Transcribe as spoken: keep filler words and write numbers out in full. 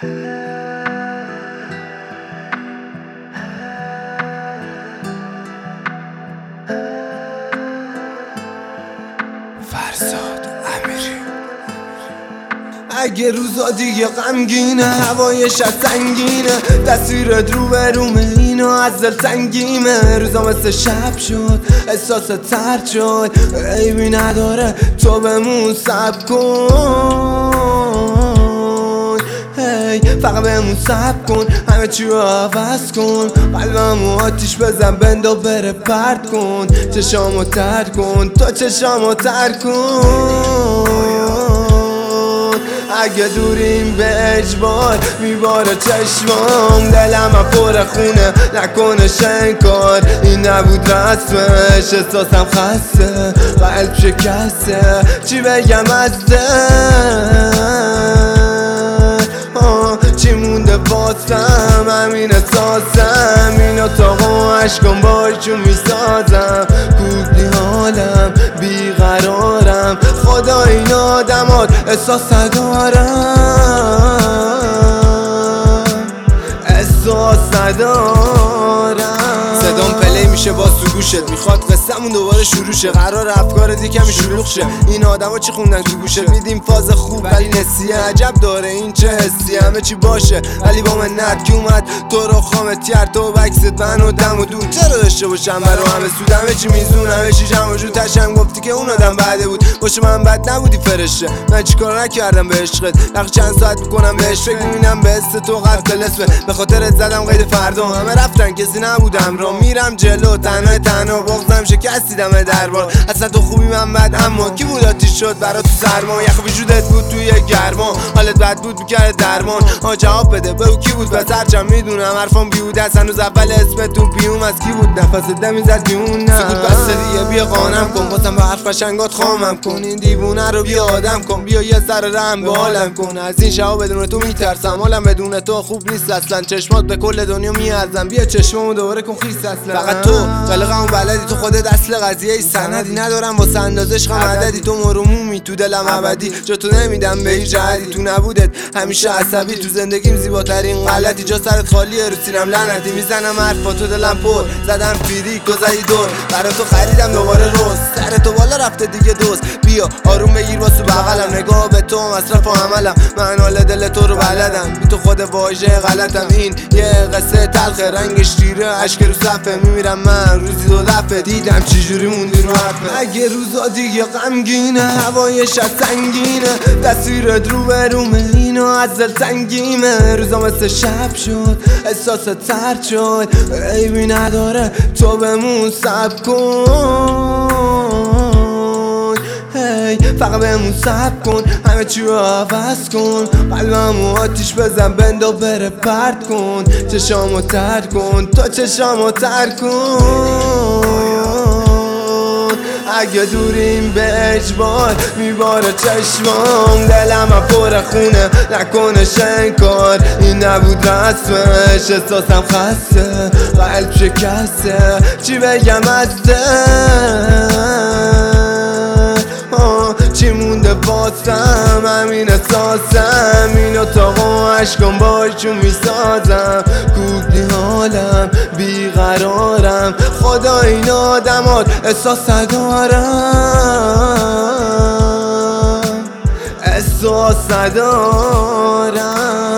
فرزاد امیری. اگه روزا دیگه غمگینه، هوای شب سنگینه، تصویرت رو به رومه، اینو از دل سنگیمه. روزا مثل شب شد، احساس ترد شد، عیبی نداره تو بمون صبر کن. هی فقط بمون صبر کن، همه چی رو عوض کن، قلبمو آتیش بزن بندا بره پرد کن. چشامو ترد کن، تو چشامو ترد کن. اگه دوریم به اجبار میباره چشمام، دلم پر خونه نکنه شنکار. این نبود رسمش، احساسم خسته، قلب شکسته، چی بگم از چی مونده واسم، همین احساسم. این اتاق و عشقم باشون میسازم، کوبنی حالم بیقرارم، خدا این آدمات احساس ندارم، احساس ندارم. صدام پلی میشه باز تو گوشت، میخواد قصه‌مون دوباره شروع شه، قرار افکار دیگه شلوغ شه. این آدما چی خوندن تو گوشه، میدیم فاز خوب ولی نسیه. عجب داره این چه حسی، همه چی باشه ولی با منت که اومد تو رو خامت کرد. تو بکست من و دم و دون چرا داشته باشم برا همه سود، همه چی میزون، همه چی جمع و جور. تشنگ گفتی که اون آدم بعده بود، باشه من بد نبودی فرشته. من چیکار نکردم به عشقت، نخ چند ساعت میکنم بهش فکر، میبینم به است تو قتل اسمه. به خاطرت زدم قید فردا، همه رفتن کسی نبودم را میرم جلو، تنها تنها بغضم شکستیدم دربار. اصلا تو خوبی من بد، اما کی بود آتیش شد برا تو سرما، یخ وجودت بود توی گرما، حالت بد بود میکرد درمان. ها جواب بده بگو کی بود، بس هرچم میدونم حرفام بیهوده است. هنوز اول اسمتون پیوم از کی بود، نفس دم میزد بیون. نه سکوت بس دیگه بیا قانم کن، بازم به حرف قشنگات خامم کن. این دیوونه رو بیا آدم کن، بیا یه سر رحم به حالم کن. از این شبا بدون تو میترسم، حالم بدون تو خوب نیست اصلا. چشمات به کل دنیا میارزم، بیا چشممو دوباره کن خیس اصلا. فقط تو قلقمو بلدی، تو خودت اصل قضیه ای، سندی ندارم واسه اندازش خم عددی. تو مرمومی تو دلم ابدی، جا تو نمیدم به هیچ جهتی. تو نبودت همیشه عصبی، تو زندگیم زیباترین غلطی. جا سرت خالیه رو سینم لعنتی، میزنم حرفا تو دلم پر، زدم فیری گذری دور، برا تو خریدم دوباره روز. سر تو بالا رفته دیگه دوست، بیا آروم بگیر واسه بغلم. نگاه به تو مصرف و عملم، من حال دل تو رو بلدم، بی تو خود واژه غلطم. این یه قصه تلخه، رنگش تیره، اشک رو صفه، میمیرم من روزی دو دفعه، دیدم چجوری موندی رو حرفه. اگه روزا دیگه غمگینه، هوای شب سنگینه، تصویرت رو به رومه، اینو از دل سنگیمه. روزا مثل شب شد، احساس ترد شد، عیبی نداره تو بمون صبر کن. هی فقط بمون صبر کن، همه چی رو عوض کن، قلبمو آتیش بزن بندا بره پرد کن. چشامو ترد کن، تو چشامو ترد کن. اگه دوریم به اجبار میباره چشمام، دلم پر خونه نکنه شنکار. این نبود رسمش، احساسم خسته، قلب شکسته، چی بگم از چی مونده واسم، همین احساسم. این اتاق و عشقم باشون میسازم، کوبنی حالم بیقرارم، خدا این آدمات احساس ندارم، احساس ندارم.